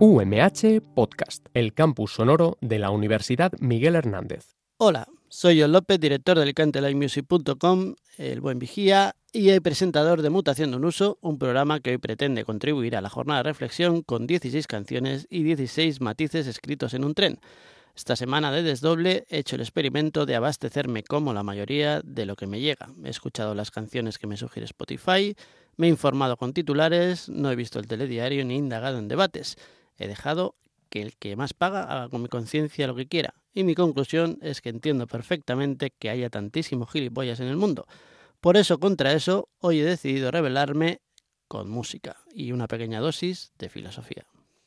UMH Podcast, el campus sonoro de la Universidad Miguel Hernández. Hola, soy John López, director de AlicanteLiveMusic.com, el buen vigía y el presentador de Mutación de un Uso, un programa que hoy pretende contribuir a la jornada de reflexión con 16 canciones y 16 matices escritos en un tren. Esta semana de desdoble he hecho el experimento de abastecerme como la mayoría de lo que me llega. He escuchado las canciones que me sugiere Spotify, me he informado con titulares, no he visto el telediario ni indagado en debates. He dejado que el que más paga haga con mi conciencia lo que quiera. Y mi conclusión es que entiendo perfectamente que haya tantísimos gilipollas en el mundo. Por eso, contra eso, hoy he decidido rebelarme con música y una pequeña dosis de filosofía.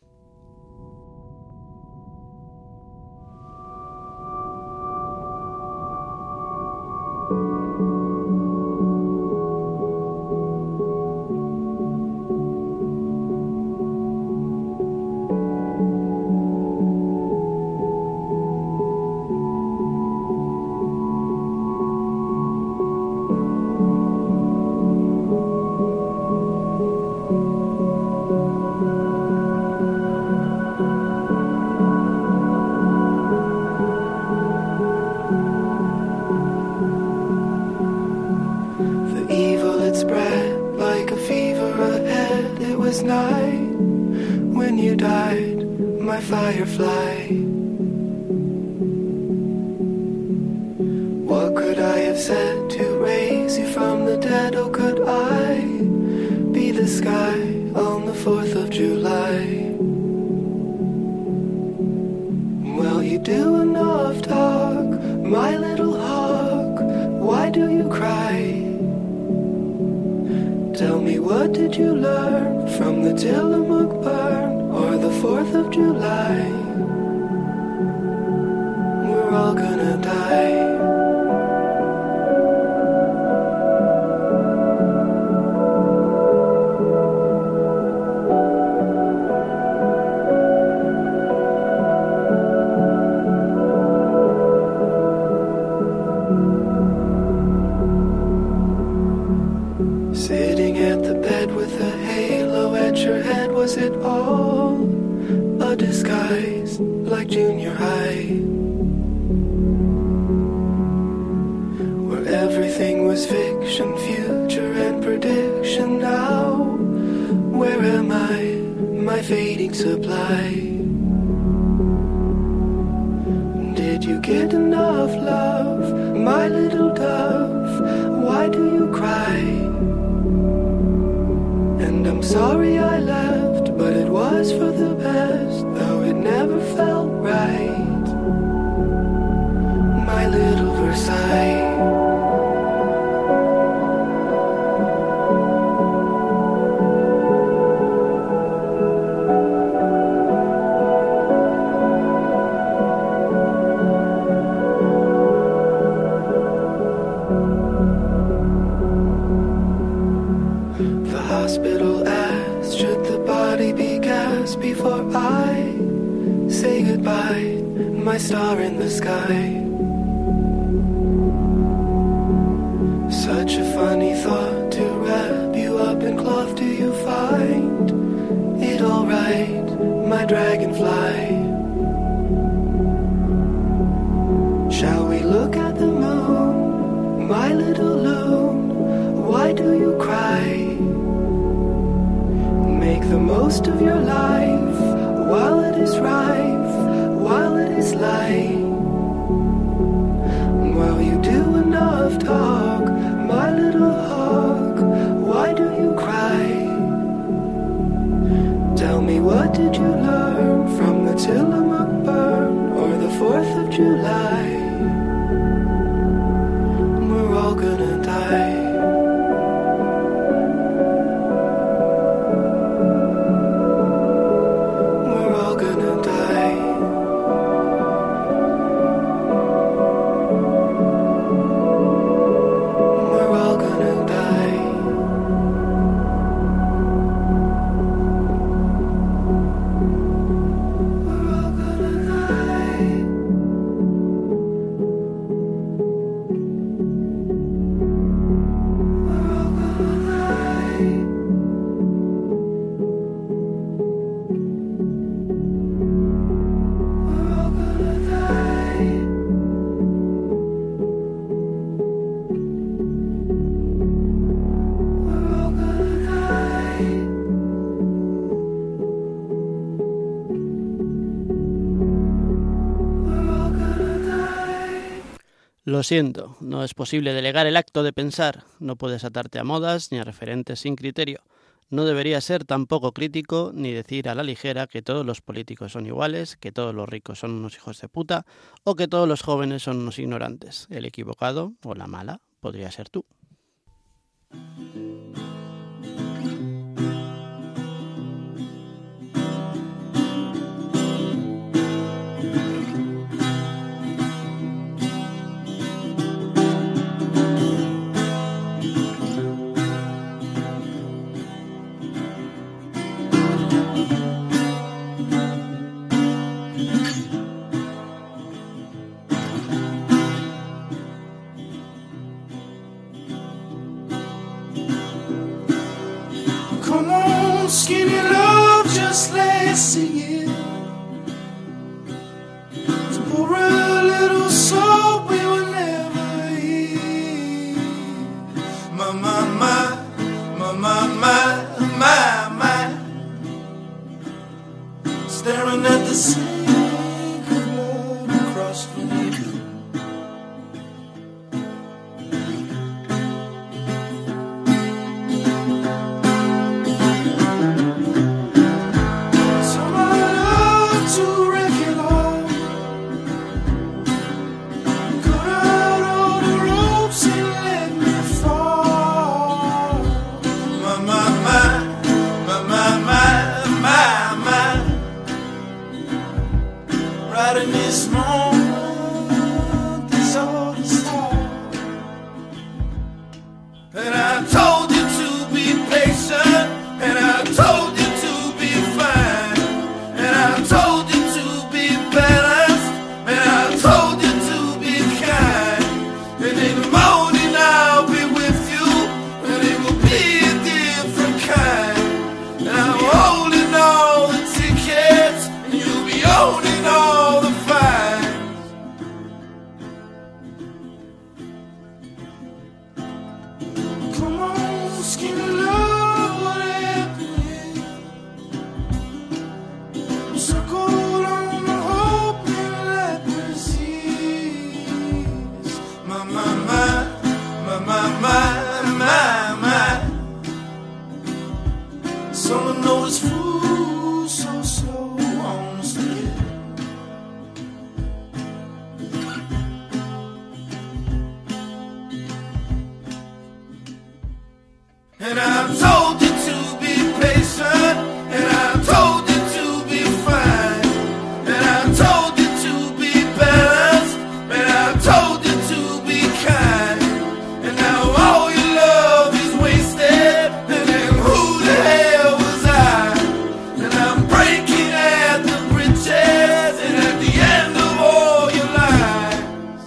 Firefly, what could I have said to raise you from the dead? Oh, could I be the sky on the 4th of July? Well, you do enough talk, my little hawk. Why do you cry? Tell me, what did you learn from the Tillamook burn? Or the 4th of July? We're all gonna die. Sitting at the bed with a halo at your head, was it all a disguise like junior high, where everything was fiction, future and prediction? Now where am I, my fading supply? Did you get enough love, my little dove? Why do you cry? And I'm sorry I left, but it was for the best, though it never felt right. My little Versailles. Hospital asked, should the body be gassed before I say goodbye, my star in the sky? Such a funny thought to wrap you up in cloth. Do you find it alright, my dragonfly? Shall we look at the moon, my little loon? Why do you cry? Make the most of your life while it is rife, while it is light. While you do enough talk, my little hawk, why do you cry? Tell me, what did you learn from the Tillamook burn or the 4th of July? We're all gonna die. Lo siento, no es posible delegar el acto de pensar, no puedes atarte a modas ni a referentes sin criterio. No deberías ser tampoco crítico ni decir a la ligera que todos los políticos son iguales, que todos los ricos son unos hijos de puta o que todos los jóvenes son unos ignorantes. El equivocado o la mala podría ser tú. Skinny love, just let's sing it. To pour a little soul we will never hear. My, my, my, my, my, my, my, my. Staring at the sink of blood across from you. And I told you to be patient, and I told you to be fine, and I told you to be balanced, and I told you to be kind, and now all your love is wasted, and then who the hell was I? And I'm breaking at the bridges, and at the end of all your lies.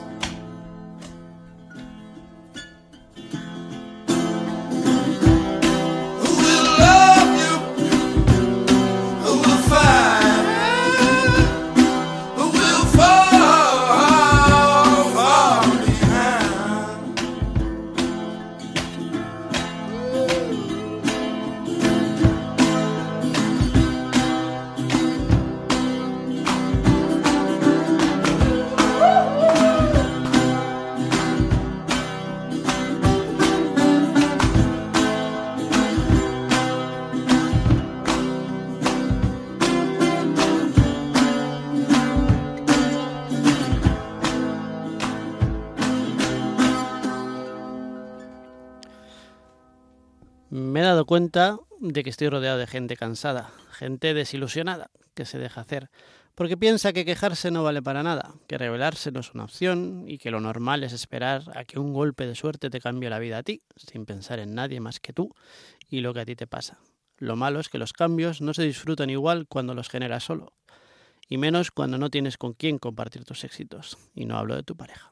Me he dado cuenta de que estoy rodeado de gente cansada, gente desilusionada, que se deja hacer, porque piensa que quejarse no vale para nada, que rebelarse no es una opción y que lo normal es esperar a que un golpe de suerte te cambie la vida a ti, sin pensar en nadie más que tú y lo que a ti te pasa. Lo malo es que los cambios no se disfrutan igual cuando los generas solo, y menos cuando no tienes con quién compartir tus éxitos, y no hablo de tu pareja.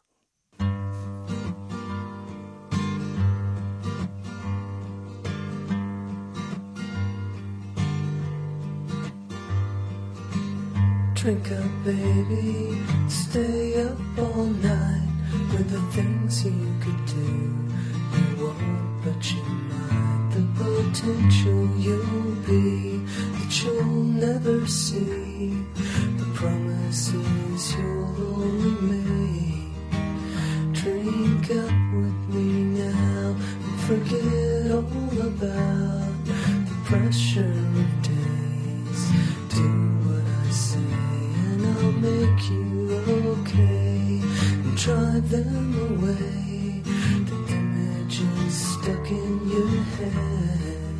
Drink up, baby, stay up all night with the things you could do. You won't, but you might. The potential you'll be that you'll never see. The promises you'll only make. forget all about the pressure of days. Do what I say and I'll make you okay, and drive them away, the images stuck in your head.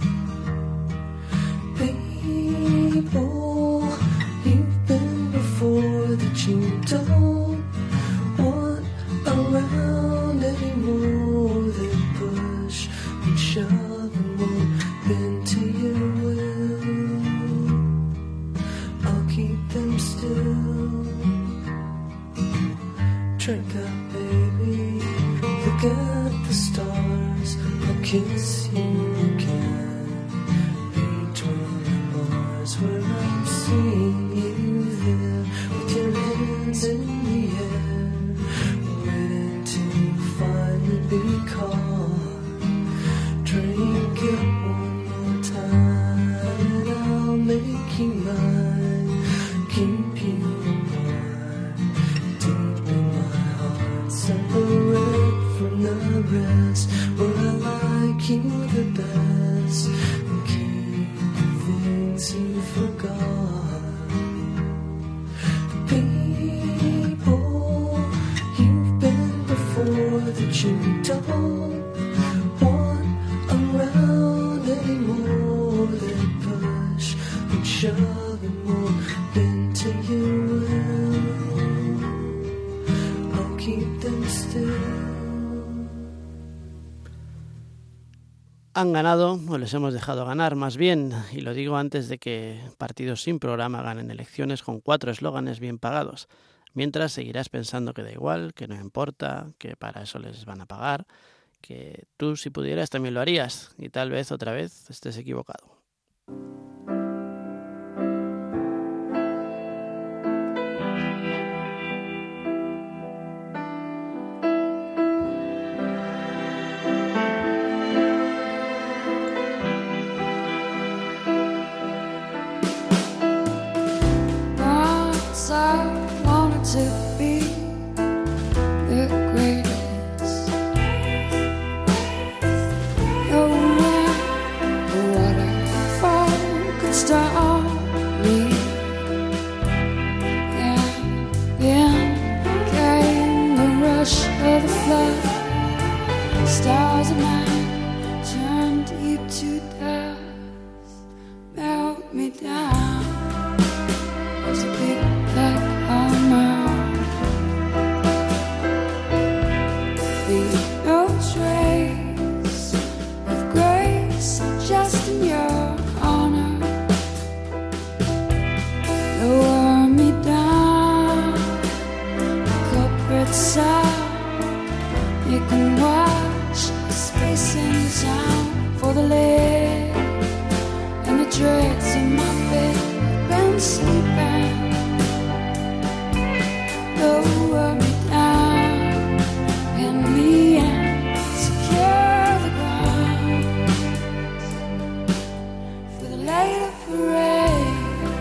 People you've been before that you don't want around anymore, they push and shove and won't bend to your will. I'll keep them still. Drink up, baby, look at the stars, I'll kiss you again. Between the bars where I'm seeing you there, with your hands in the air, waiting to finally be caught. Drink it one more time and I'll make you mine, keep you warm, deep in my heart, separate from the rest, where I like you the best, and keep the things you forgot. The people you've been before that you don't want around anymore, they push and shove and won't bend to your will. I'll keep them still. Han ganado, o les hemos dejado ganar más bien, y lo digo antes de que partidos sin programa ganen elecciones con 4 eslóganes bien pagados. Mientras seguirás pensando que da igual, que no importa, que para eso les van a pagar, que tú si pudieras también lo harías, y tal vez otra vez estés equivocado. Once I wanted to be the greatest. No wind or waterfall could stop me. And then came the rush of the flood. Stars of night turned deep to dust, melt me down. Was a big black armor. Leave no trace of grace, just in your honor. Lower me down, culprit side. You can watch the space in sound for the leg and the dregs in my bed. Been sleeping. Lower me down, pin me in, secure the ground for the later parade.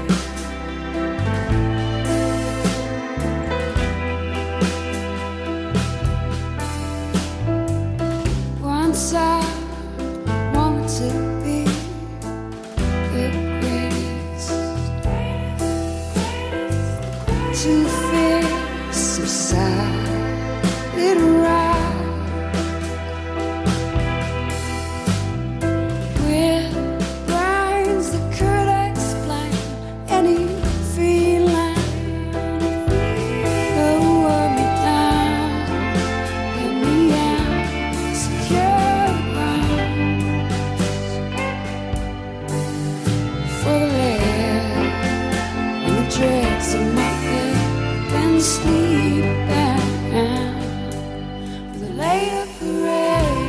Once I wanted to be the greatest, to face a solid rock with brains that could explain any feeling. Lower me down, pin me in, secure the ground for the lead and the dregs of my bed. Been sleeping for the later parade.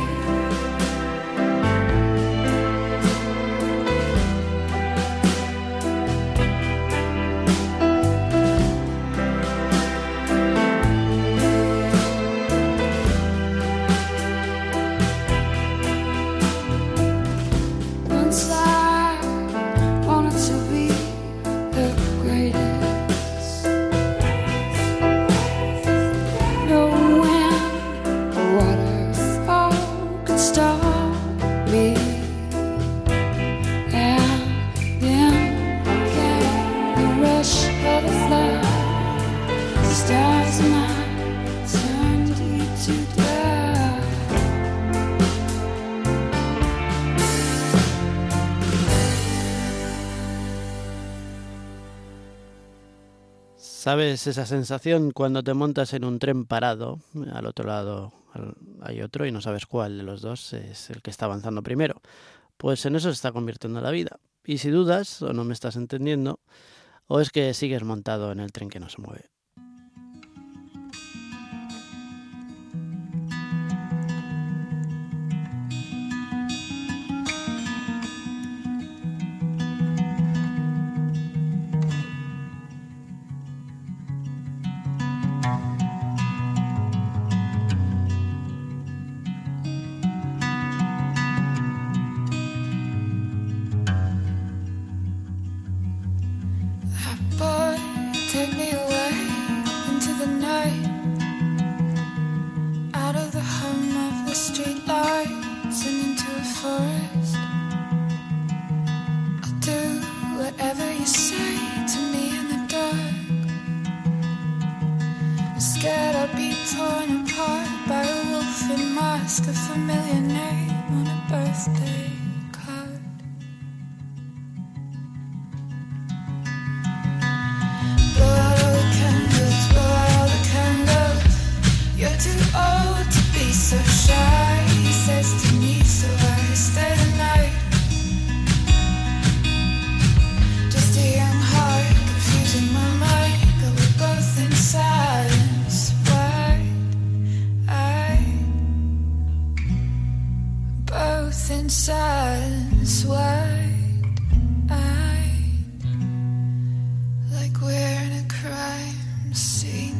Once I wanted to be the greatest. No wind or waterfall could stop ¿Sabes esa sensación cuando te montas en un tren parado? Al otro lado hay otro y no sabes cuál de los dos es el que está avanzando primero. Pues en eso se está convirtiendo la vida. Y si dudas o no me estás entendiendo, o es que sigues montado en el tren que no se mueve. Take me away into the night, out of the hum of the street lights and into a forest. I'll do whatever you say to me in the dark. I'm scared I'll be torn apart by a wolf in mask, a familiar name on a birthday card. You're too old to be so shy, he says to me, so I stay the night. Just a young heart, confusing my mind, but we're both in silence, wide-eyed. Both in silence, wide-eyed. Like we're in a crime scene.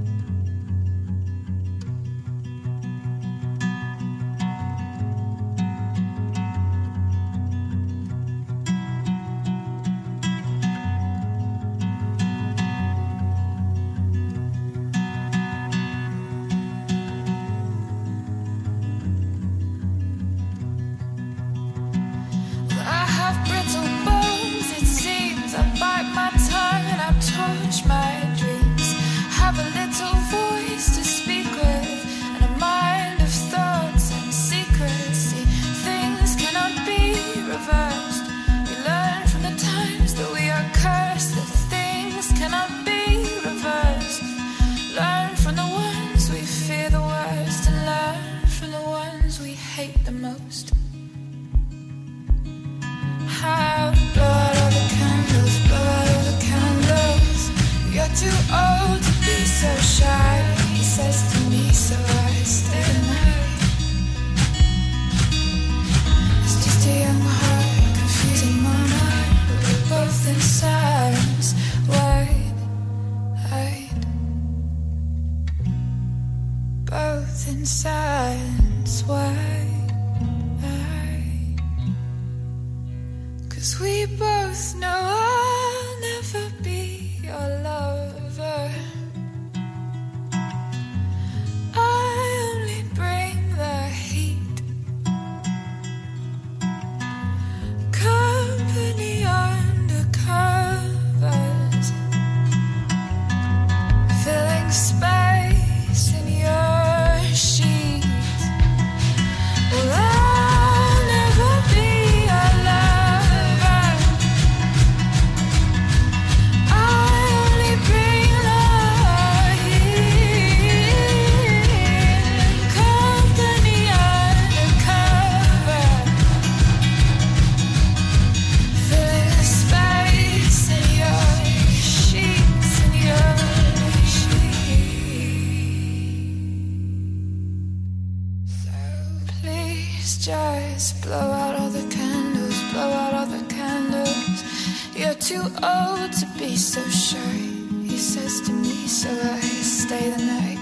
Just blow out all the candles, blow out all the candles. You're too old to be so shy, he says to me, so I stay the night.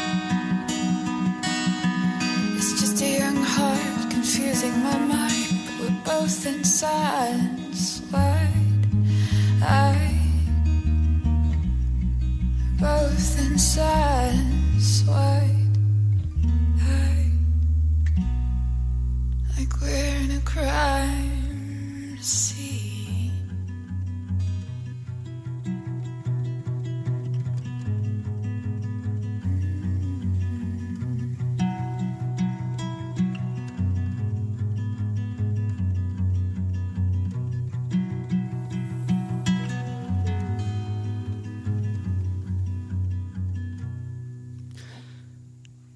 It's just a young heart confusing my mind, but we're both in silence, wide-eyed. Both in silence, wide-eyed. Like we're in a crime scene.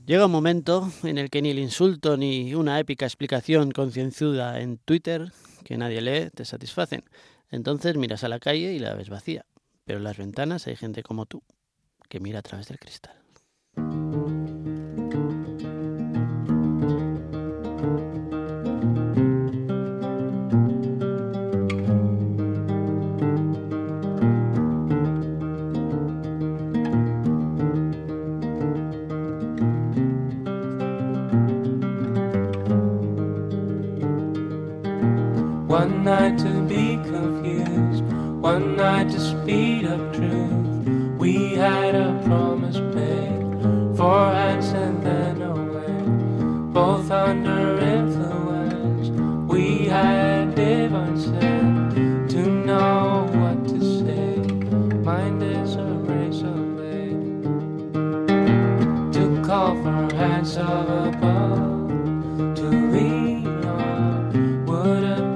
Llega un momento en el que ni el insulto ni una épica explicación concienzuda en Twitter que nadie lee te satisfacen. Entonces miras a la calle y la ves vacía. Pero en las ventanas hay gente como tú, que mira a través del cristal. One night to be confused, one night to speed up truth. We had a promise made, 4 hands and then away. Both under influence, we had divine sense to know what to say. Mind is a razor blade to call for hands of above, to lean on. Would it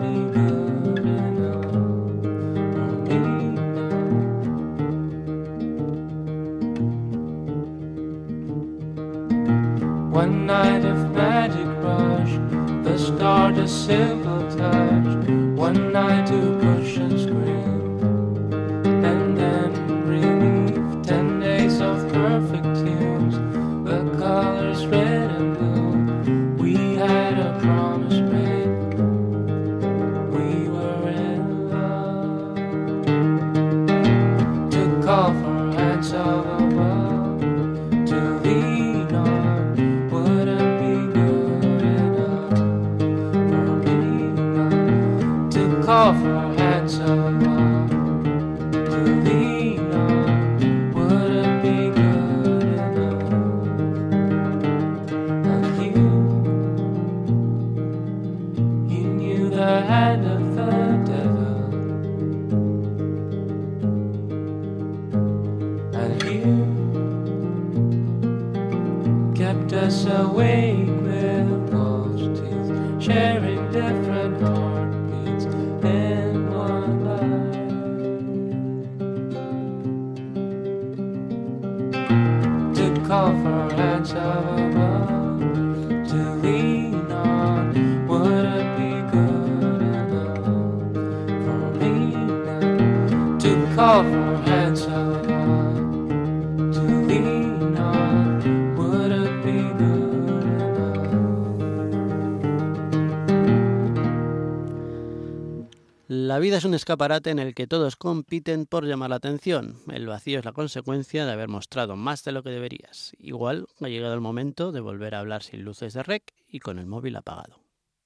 one night of magic rush, the start a simple touch. One night to push and scream, and then relief. 10 days of perfect tunes, the colors red and blue. We had a promise made, we were in love. To call for hands of above, to lean on. Call for hands of love to lean on. Would it be good enough? And you knew the hand of the devil, and you kept us awake with wolf's teeth, sharing different heartbeats in one life. To call for hands of above, to lean on. Would it be good enough for me now? To call for hands of above, to lean on. Would it be good enough? La vida es un escaparate en el que todos compiten por llamar la atención. El vacío es la consecuencia de haber mostrado más de lo que deberías. Igual ha llegado el momento de volver a hablar sin luces de rec y con el móvil apagado.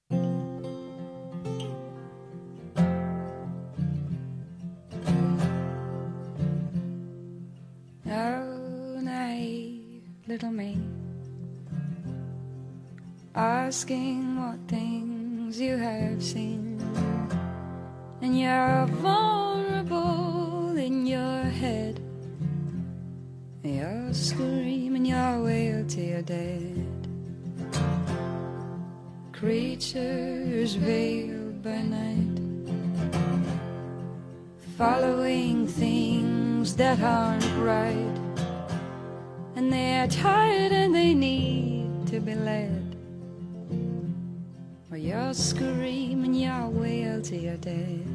Oh, naive little me, asking what things you have seen. And you're vulnerable in your head. You're screaming your wail till you're dead. Creatures veiled by night, following things that aren't right. And they're tired and they need to be led. Or you're screaming your wail till you're dead.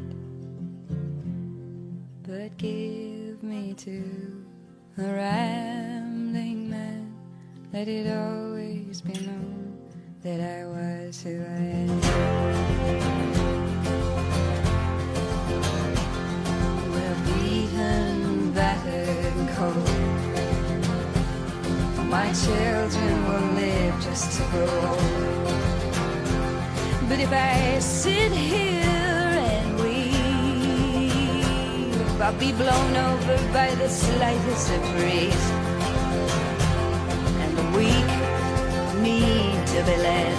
But give me to a rambling man, let it always be known that I was who I am. We're beaten, battered and cold. My children will live just to grow old. But if I sit here and weep, I'll be blown over by the slightest of breeze. And the weak need to be led,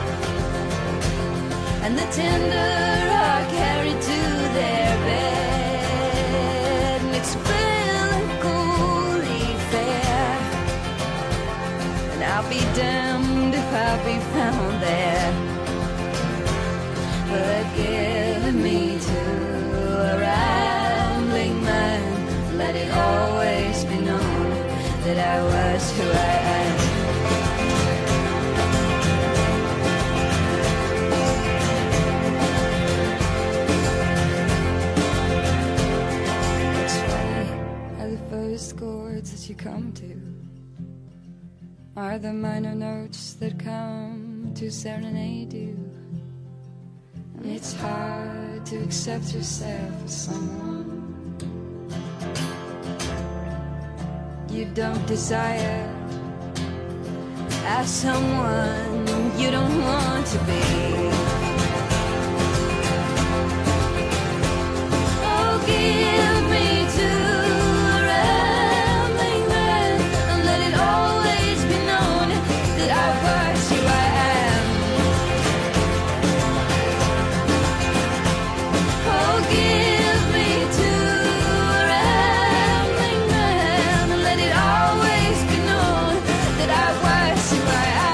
and the tender are carried to their bed. And it's melancholy fair, and I'll be damned if I'll be found there. But give me to a rambling man, let it always be known that I was who I am. to come to are the minor notes that come to serenade you. And it's hard to accept yourself as someone you don't desire, as someone you don't want to be. Oh, give me to a rambling man, and let it always be known that I was who I am. Oh, give me to a rambling man, and let it always be known that I was who I am.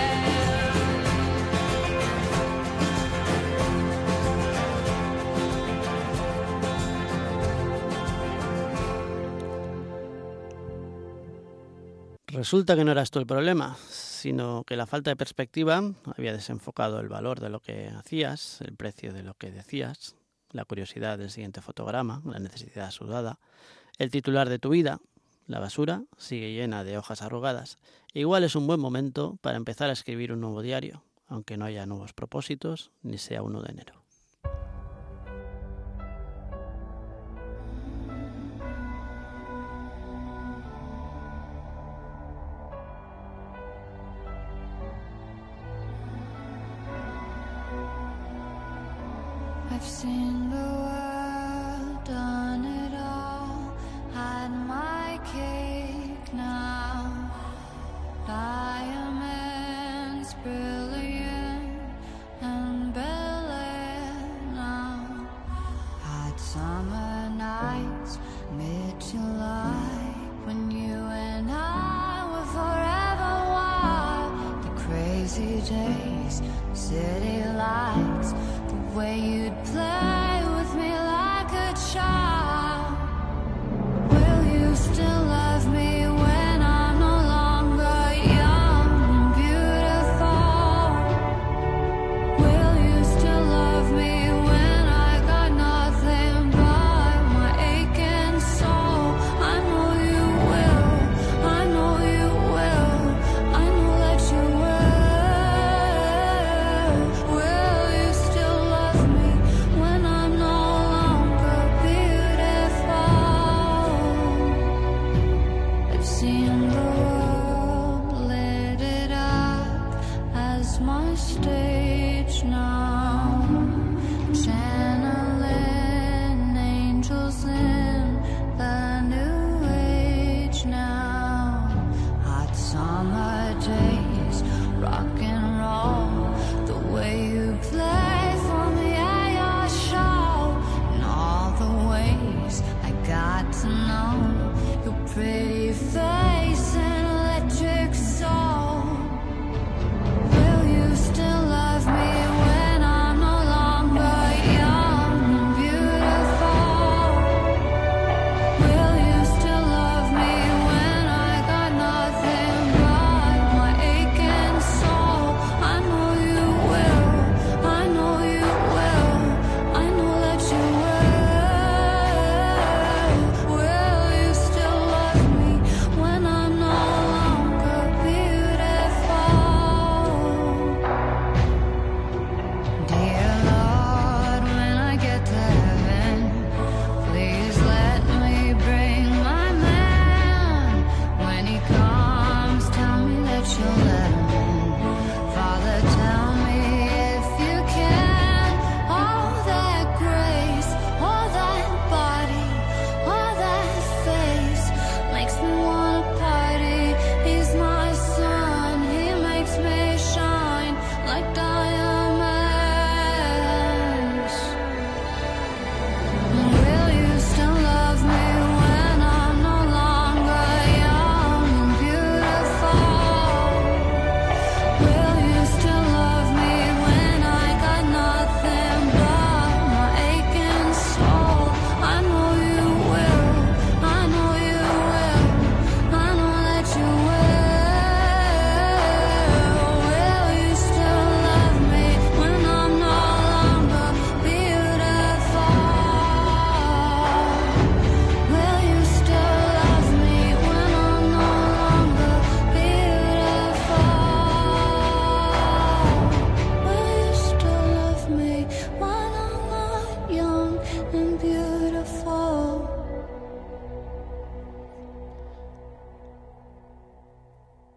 Resulta que no eras tú el problema, sino que la falta de perspectiva había desenfocado el valor de lo que hacías, el precio de lo que decías, la curiosidad del siguiente fotograma, la necesidad sudada, el titular de tu vida. La basura sigue llena de hojas arrugadas. Igual es un buen momento para empezar a escribir un nuevo diario, aunque no haya nuevos propósitos ni sea 1 de enero. I've seen the world, done it all, had my cake now. Diamonds brilliant and brilliant now. Had summer nights, mid-July, when you and I were forever wild. The crazy days, city lights, the way you'd play with me like a child. Will you still love me when I'm no longer young and beautiful? Will you still love me when I got nothing but my aching soul? I know you will, I know you will, I know that you will. Will you still love me when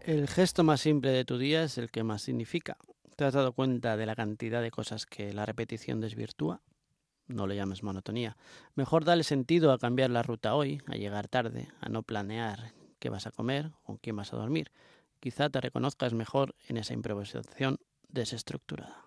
El gesto más simple de tu día es el que más significa. ¿Te has dado cuenta de la cantidad de cosas que la repetición desvirtúa? No le llames monotonía. Mejor dale sentido a cambiar la ruta hoy, a llegar tarde, a no planear qué vas a comer o con quién vas a dormir. Quizá te reconozcas mejor en esa improvisación desestructurada.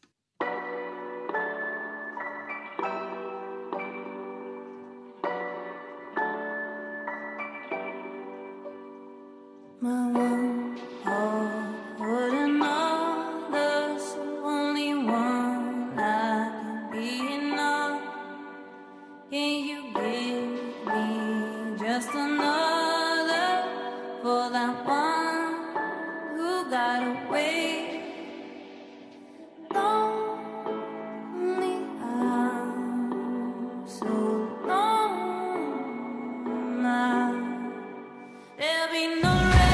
My one heart wouldn't know there's only one that can be enough. Can you give me just another for that one who got away? Lonely, I'm so lonely now. There'll be no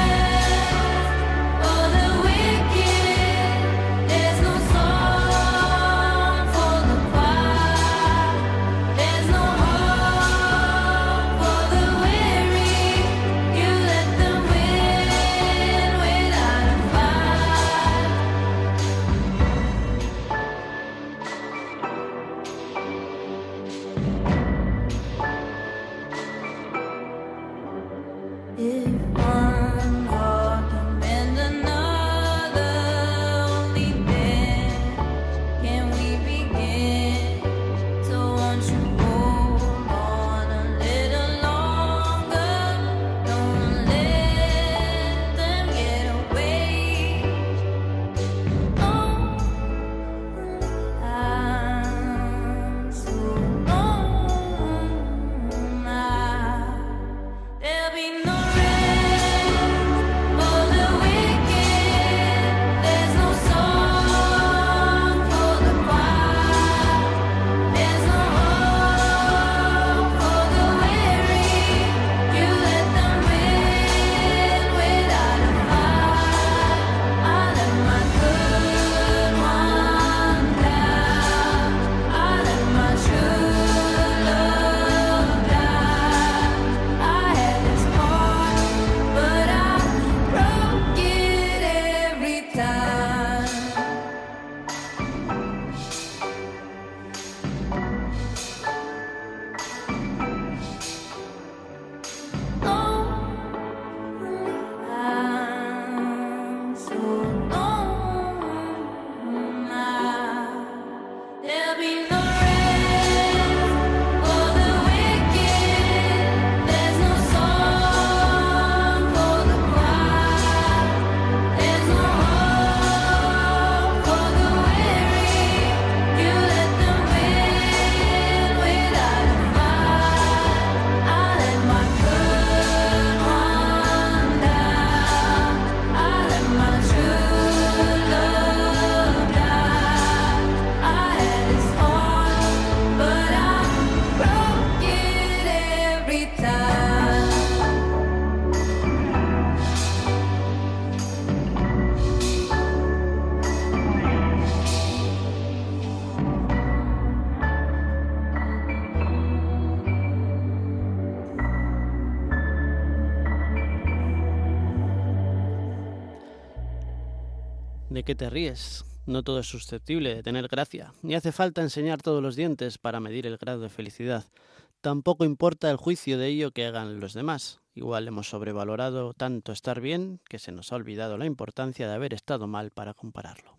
¿De qué te ríes? No todo es susceptible de tener gracia, ni hace falta enseñar todos los dientes para medir el grado de felicidad. Tampoco importa el juicio de ello que hagan los demás. Igual hemos sobrevalorado tanto estar bien que se nos ha olvidado la importancia de haber estado mal para compararlo.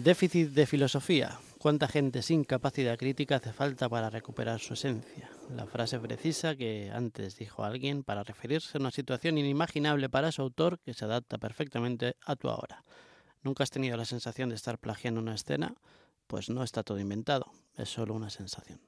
Déficit de filosofía. ¿Cuánta gente sin capacidad crítica hace falta para recuperar su esencia? La frase precisa que antes dijo alguien para referirse a una situación inimaginable para su autor que se adapta perfectamente a tu ahora. ¿Nunca has tenido la sensación de estar plagiando una escena? Pues no está todo inventado, es solo una sensación.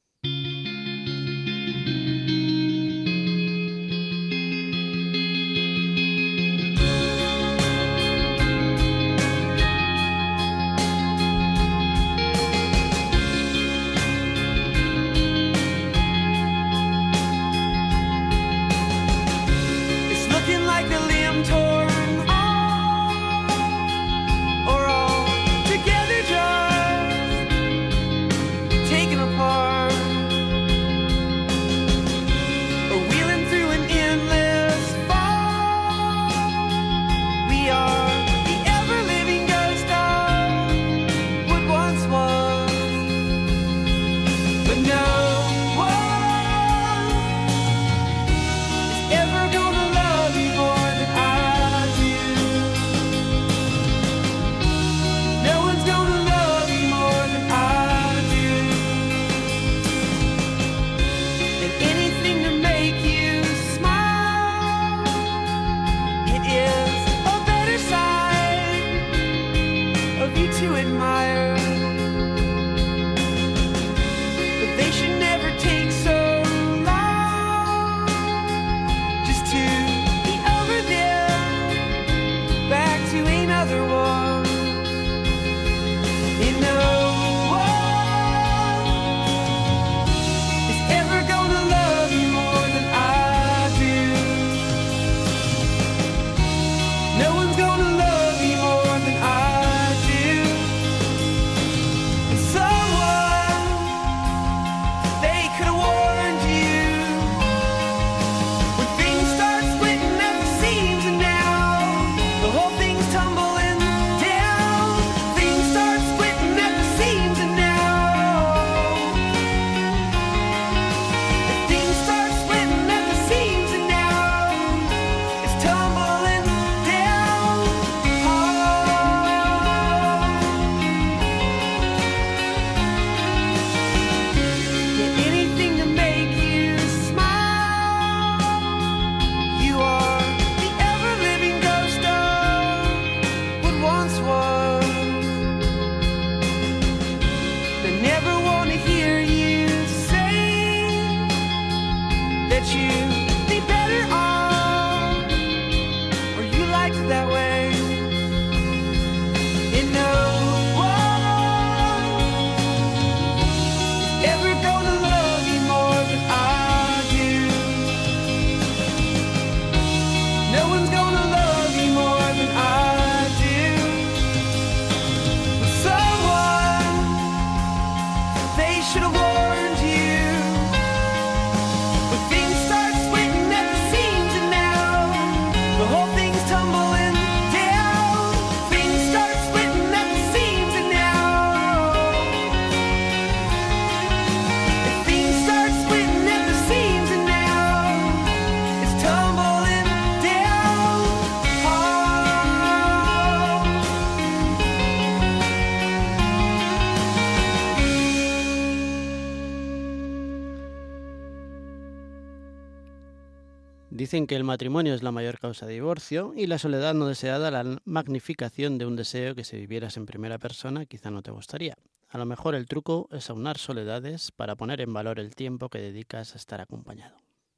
Dicen que el matrimonio es la mayor causa de divorcio y la soledad no deseada la magnificación de un deseo que si vivieras en primera persona quizá no te gustaría. A lo mejor el truco es aunar soledades para poner en valor el tiempo que dedicas a estar acompañado.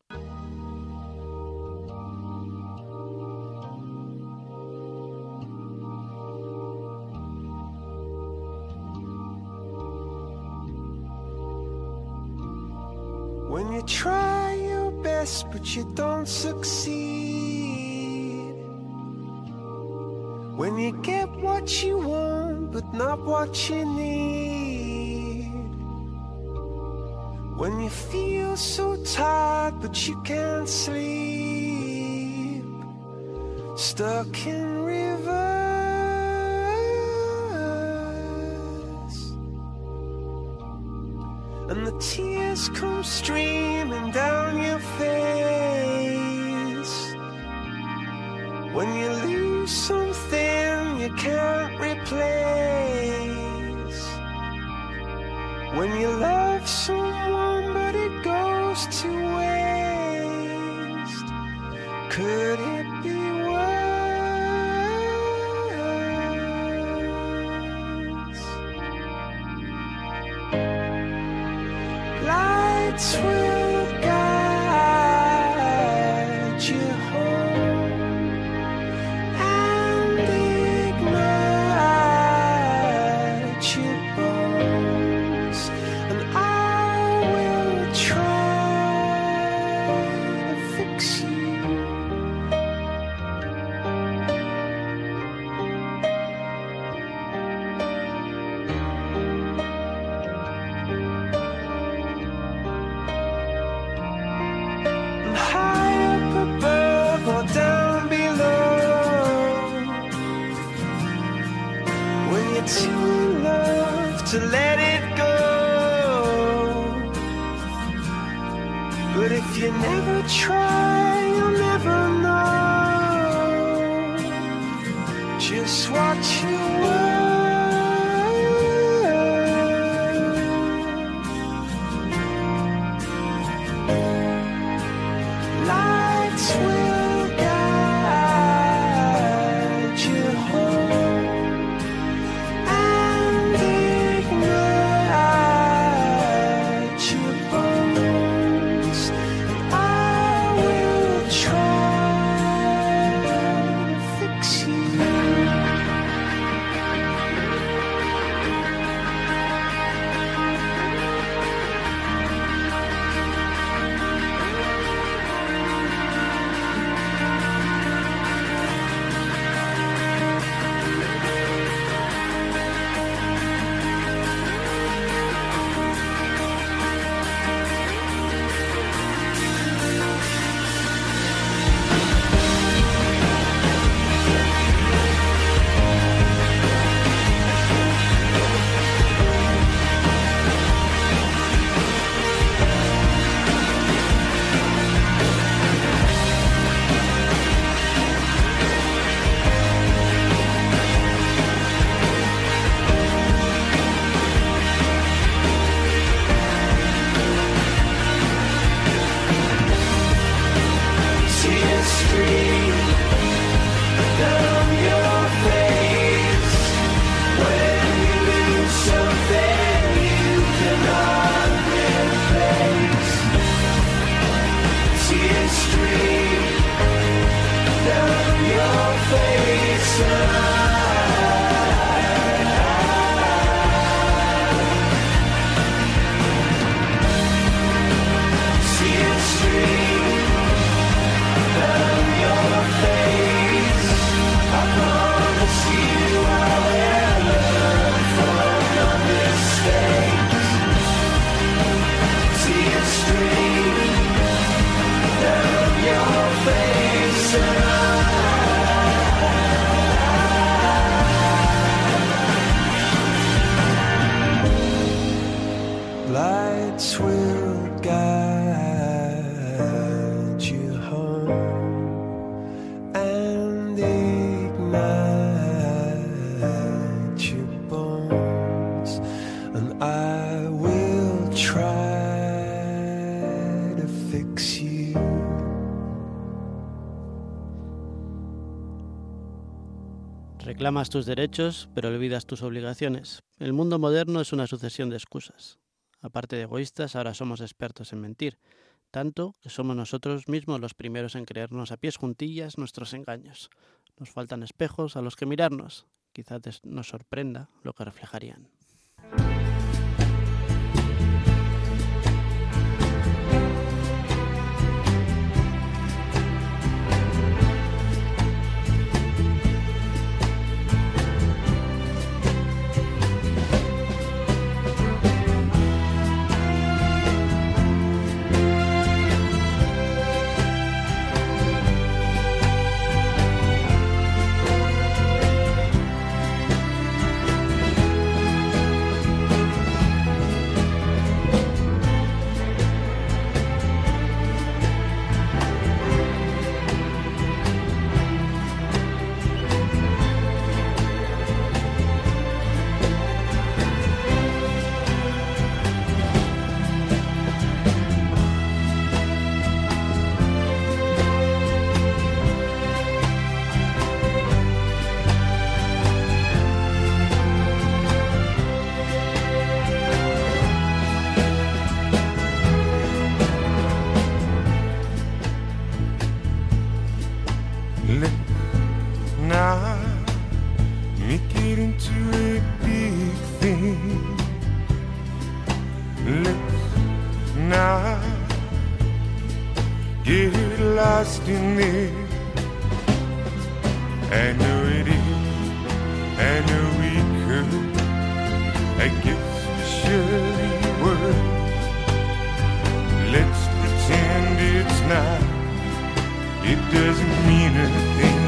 When you try your best but you don't succeed, when you get what you want but not what you need, when you feel so tired but you can't sleep, stuck in reverse, and the tears come streaming down your face, when you lose something you can't replace, When you love someone but it goes to waste, could it be worse? Lights will guide you home and ignite your bones, and I will try to fix you. And high up above or down below, when you're too in love to let it go. But if you never try, you'll never know just what you were. Lights will guide you home and ignite your bones, and I will try to fix you. Tears stream down your face when you lose something you cannot replace. Tears stream down your face, tears stream down your face. I promise you I will learn from your mistakes. Tears stream down your face, lights will guide you home and ignite your bones, and I will try to fix you. Reclamas tus derechos, pero olvidas tus obligaciones. El mundo moderno es una sucesión de excusas. Aparte de egoístas, ahora somos expertos en mentir, tanto que somos nosotros mismos los primeros en creernos a pies juntillas nuestros engaños. Nos faltan espejos a los que mirarnos. Quizás nos sorprenda lo que reflejarían. Let's not make it into a big thing. Let's not get lost in it. I know it is, I know we could, I guess we surely would. Let's pretend it's not, it doesn't mean a thing.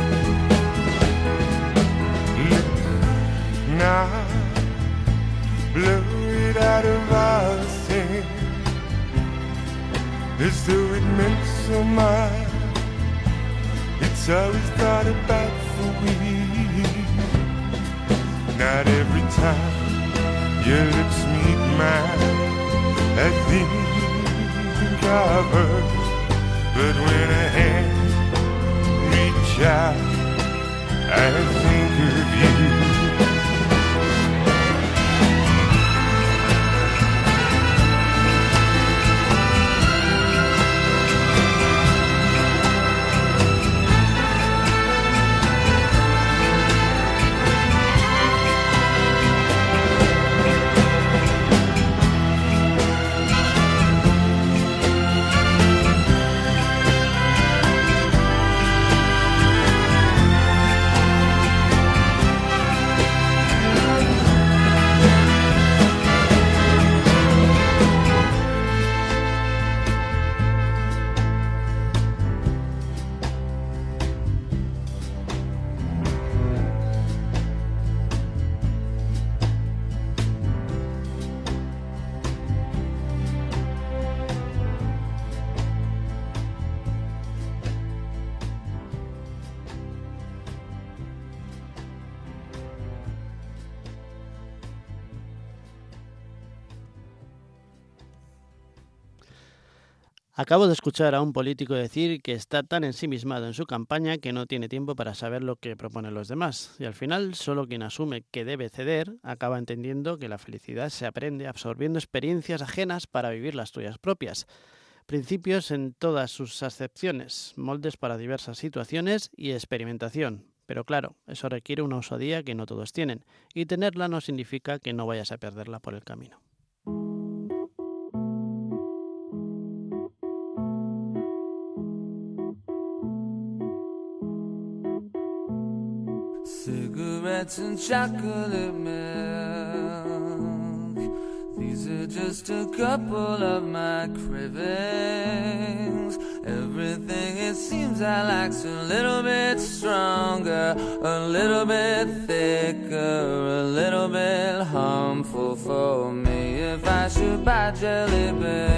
Let's not blow it out of our thing as though it meant so much. It's always thought about for we. Not every time your lips meet mine, I think of her. But when a hand reach out, I think of you. Acabo de escuchar a un político decir que está tan ensimismado en su campaña que no tiene tiempo para saber lo que proponen los demás. Y al final, solo quien asume que debe ceder acaba entendiendo que la felicidad se aprende absorbiendo experiencias ajenas para vivir las tuyas propias. Principios en todas sus acepciones, moldes para diversas situaciones y experimentación. Pero claro, eso requiere una osadía que no todos tienen. Y tenerla no significa que no vayas a perderla por el camino. Cigarettes and chocolate milk, these are just a couple of my cravings. Everything it seems I like's a little bit stronger, a little bit thicker, a little bit harmful for me. If I should buy jelly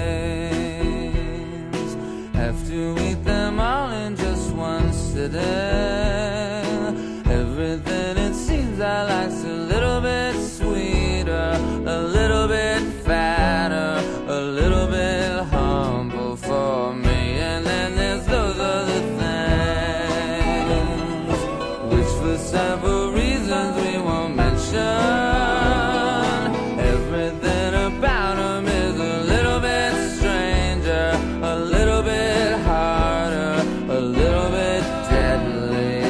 beans, have to eat them all in just one sitting. Everything it seems I like's a little bit sweeter, a little bit fatter, a little bit humble for me. And then there's those other things, which for several reasons we won't mention. Everything about them is a little bit stranger, a little bit harder, a little bit deadly.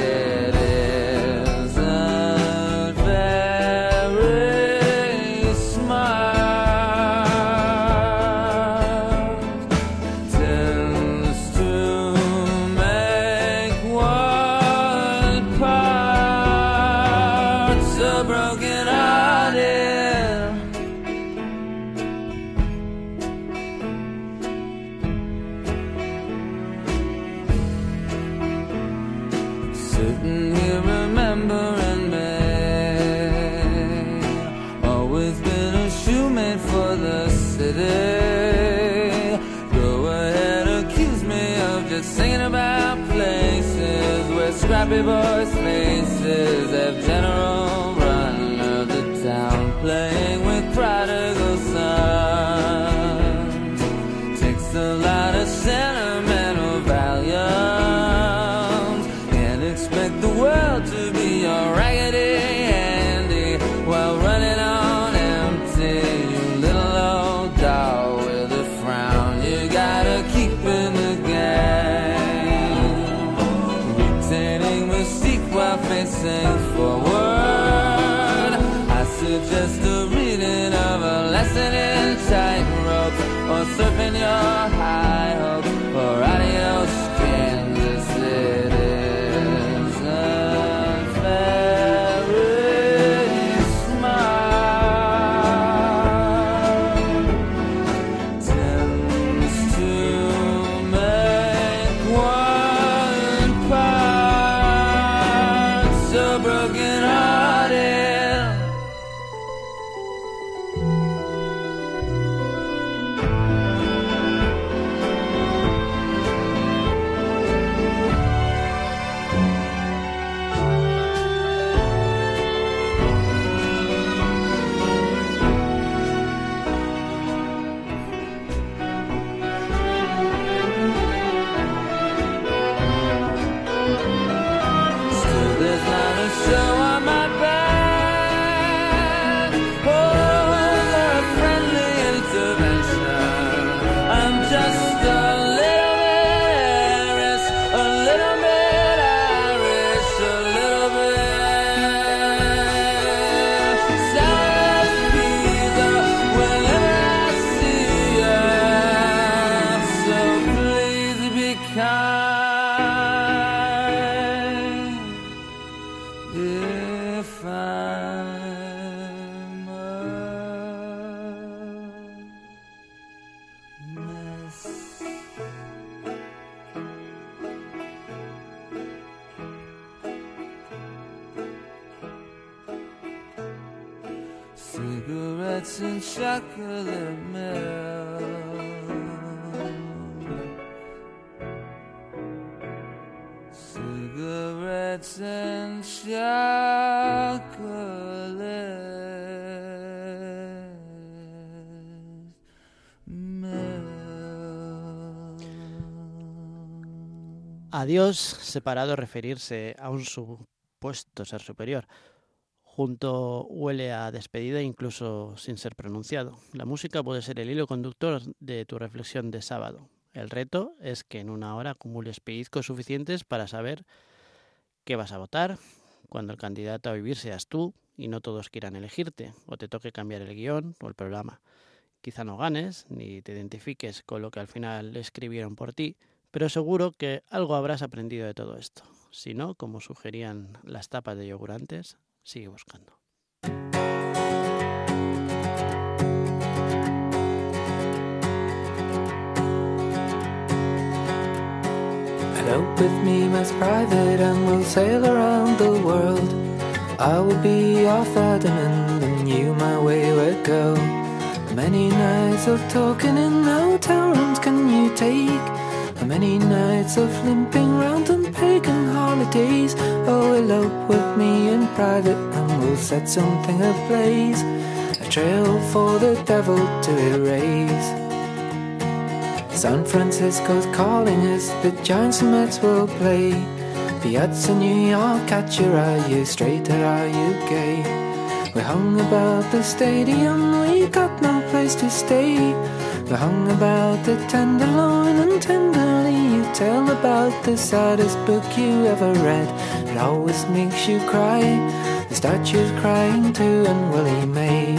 Sitting here remembering me, always been a shoemate for the city. Go ahead, accuse me of just singing about places where scrappy boys' faces have general run of the town, playing with prodigal sons. Takes a lot of sentimental valiance, can't expect the world to be your raggedy Andy while running on empty. You little old doll with a frown, you gotta keep in the game, retaining facing forward. I suggest a reading of a lesson in tightrope, or surfing your high hopes for adios, Kansas City. Cigarettes and chocolate milk. Cigarettes and chocolate milk. Adiós, separado, referirse a un supuesto ser superior. Junto huele a despedida incluso sin ser pronunciado. La música puede ser el hilo conductor de tu reflexión de sábado. El reto es que en una hora acumules pellizcos suficientes para saber qué vas a votar, cuando el candidato a vivir seas tú y no todos quieran elegirte, o te toque cambiar el guión o el programa. Quizá no ganes ni te identifiques con lo que al final escribieron por ti, pero seguro que algo habrás aprendido de todo esto. Si no, como sugerían las tapas de yogur antes, sigue buscando. Elope with me, Miss Private, and we'll sail around the world. I will be your Ferdinand, and you my wayward girl. How many nights of talking in hotel rooms can you take? How many nights of limping round on pagan holidays? Oh, elope with me in private and we'll set something ablaze, a trail for the devil to erase. San Francisco's calling us, the Giants and Mets will play. Piazza New York, catch your eye, you straight or are you gay? We hung about the stadium, we got no place to stay. We hung about the Tenderloin and tenderly you tell about the saddest book you ever read. It always makes you cry, the statue's crying too and Willie May.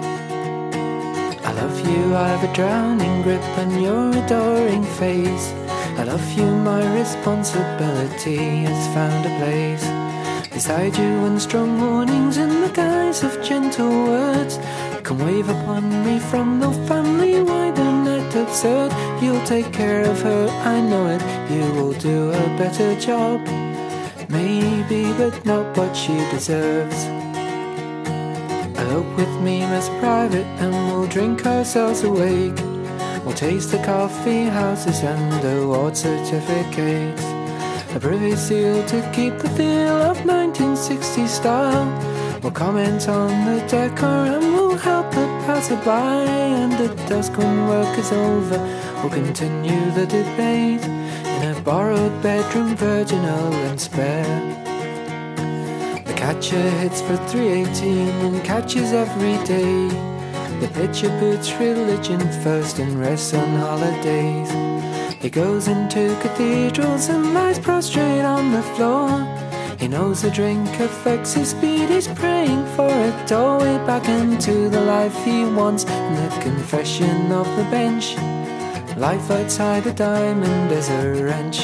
I love you, I've a drowning grip on your adoring face. I love you, my responsibility has found a place beside you in strong warnings in the guise of gentle words. Come wave upon me from the family, why the net absurd? You'll take care of her, I know it, you will do a better job. Maybe, but not what she deserves. Elope with me, Miss Private, and we'll drink ourselves awake. We'll taste the coffee houses and award certificates. A privy seal to keep the feel of 1960s style. We'll comment on the decor and we'll help the passerby. And at dusk when work is over, we'll continue the debate in a borrowed bedroom, virginal and spare. The catcher hits for 318 and catches every day. The pitcher puts religion first and rests on holidays. He goes into cathedrals and lies prostrate on the floor. He knows the drink affects his speed. He's praying for a doorway back into the life he wants. And the confession of the bench, life outside the diamond is a wrench.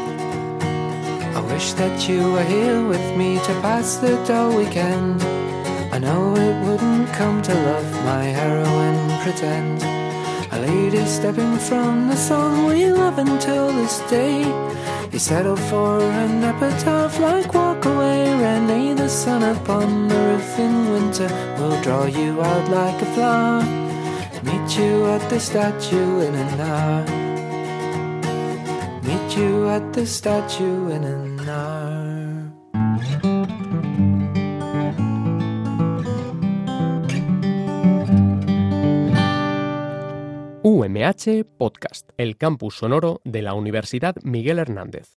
I wish that you were here with me to pass the dull weekend. I know it wouldn't come to love my heroine pretend. A lady stepping from the song we love until this day. He settled for an epitaph like walk away. Renee, the sun upon the roof in winter will draw you out like a flower. Meet you at the statue in an hour. Meet you at the statue in an hour. UMH Podcast, el campus sonoro de la Universidad Miguel Hernández.